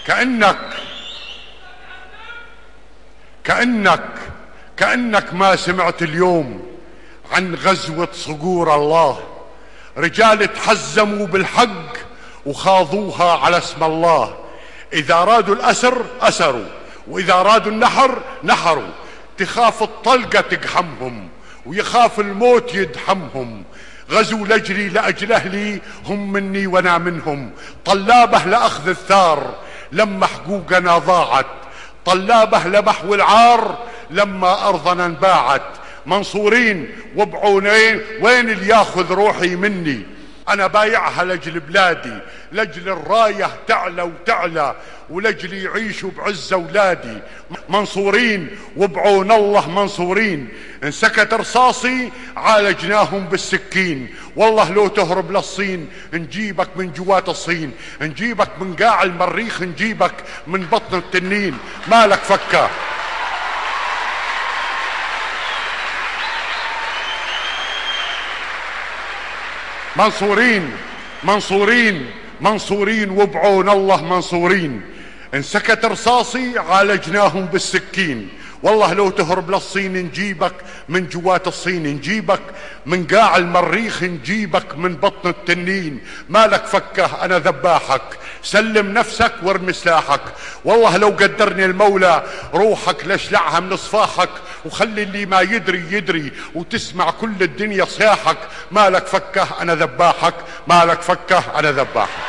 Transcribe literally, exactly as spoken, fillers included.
كأنك كأنك كأنك ما سمعت اليوم عن غزوة صقور الله، رجال تحزموا بالحق وخاضوها على اسم الله. إذا رادوا الأسر أسروا، وإذا رادوا النحر نحروا. تخاف الطلقة تقحمهم ويخاف الموت يدحمهم. غزوا لأجلي لأجل أهلي، هم مني وأنا منهم. طلابه لأخذ الثار لما حقوقنا ضاعت، طلابه لمحو العار لما أرضنا انباعت. منصورين وبعونين، وين اللي ياخذ روحي مني؟ أنا بايعها لأجل بلادي، لأجل الراية تعلى وتعلى، ولأجل يعيشوا بعز أولادي. منصورين وبعون الله منصورين، إن سكت رصاصي عالجناهم بالسكين. والله لو تهرب للصين نجيبك من جوات الصين، نجيبك من قاع المريخ، نجيبك من بطن التنين. مالك فكه. منصورين منصورين منصورين وبعون الله منصورين، إن سكت رصاصي عالجناهم بالسكين. والله لو تهرب للصين نجيبك من جوات الصين، نجيبك من قاع المريخ، نجيبك من بطن التنين. مالك فكه، أنا ذباحك. سلم نفسك وارمي سلاحك. والله لو قدرني المولى روحك لاشلعها من صفاحك، وخلي اللي ما يدري يدري وتسمع كل الدنيا صياحك. مالك فكه، أنا ذباحك. مالك فكه، أنا ذباحك.